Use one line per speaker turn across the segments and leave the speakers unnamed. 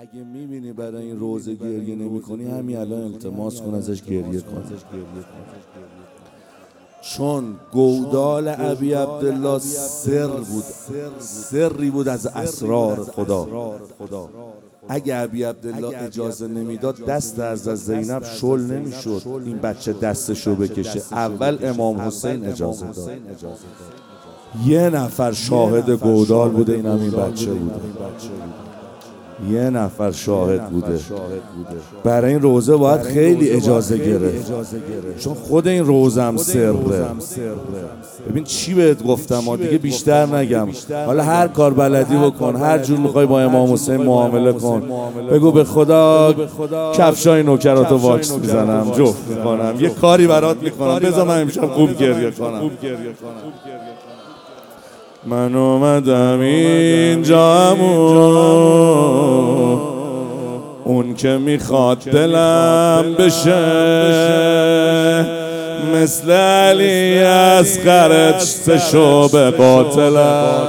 اگه میبینی برای این روزه گریه نمی کنی، همین الان التماس کن ازش گریه کن، چون گودال ابی عبدالله سر بود، سری بود از اسرار خدا. اگه ابی عبدالله اجازه نمیداد دست از زینب شل نمیشد این بچه دستشو بکشه. اول امام حسین اجازه داد. یه نفر شاهد گودال بوده، این همین بچه بوده. یه نفر شاهد بوده. برای این روزه باید خیلی اجازه گرفت، چون خود این روزه هم سره. ببین چی بهت گفتم، دیگه بیشتر نگم. حالا هر کار بلدی بکن، هر جور میخوای با امام حسین معامله کن. بگو به خدا کفشای نوکراتو واکس میزنم، جفت میکنم، یه کاری برات میکنم، بذار من امشب خوب گریه کنم. من اومدم اینجا اون که میخواد دلم بشه، مثل علی اصغر چشو به قاتلم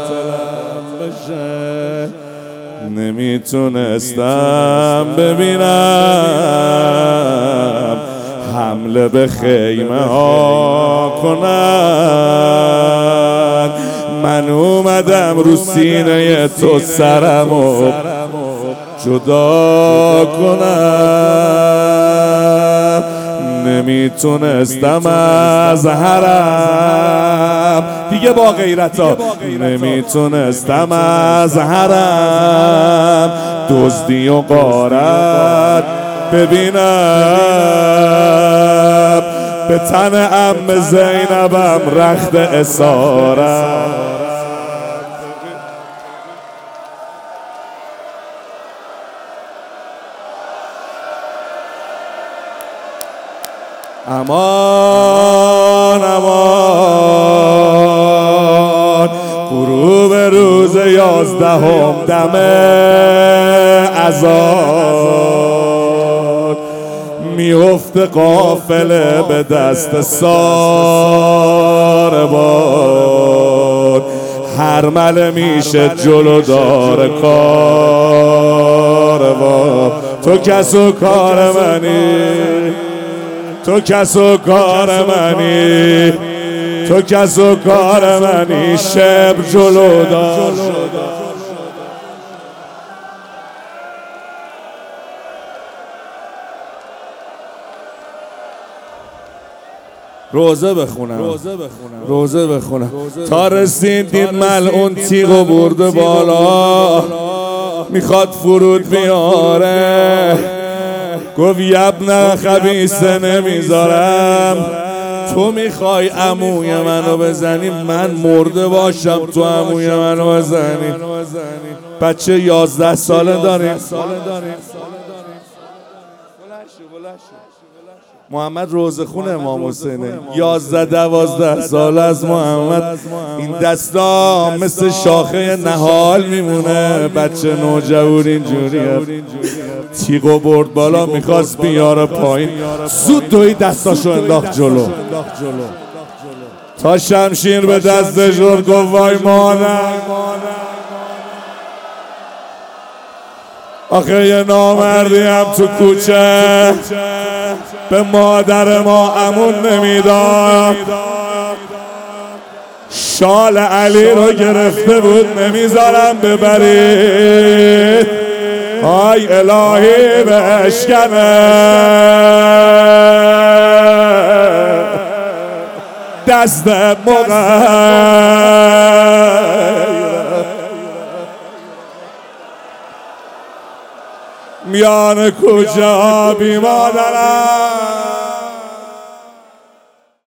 بشه. نمیتونستم ببینم حمله به خیمه ها کنن. من اومدم رو سینه تو سرمو جدا کنم. نمیتونستم از حرم دیگه با غیرتا، نمیتونستم از حرم دزدی و غارت ببینم. به تن عم زینبم رخت اسارت. امان امان، غروب روز 11 دم اذان، میفته قافله به دست ساربان. هرمله میشه جلودار کاروان. تو کس و کار منی، تو کس و کار منی، تو کس و کار منی، شب جلودار. روزه بخونم تا رسیدیم ملعون تیغو برده بالا، میخواد فرود بیاره. گفت یبن خبیثه نمیذارم. تو میخوای عموی منو بزنی، من مرده باشم تو عموی منو بزنی. بچه 11 ساله داریم. محمد روزخون امام حسینه، 11-12 سال از محمد. این دستا مثل شاخه نهال میمونه. بچه نوجوان اینجوریه. تیغو برد بالا، میخواست بیاره پایین، زود دوی دستاشو انداخت جلو. تا شمشیر به دست جور گفت وای مادر، آخه یه نامردی هم تو کوچه به مادر ما امون نمیداد. شال علی رو گرفته بود، نمیذارم ببرید. آی الهی بشکنه دست مغیر. میان کجا بی مادرم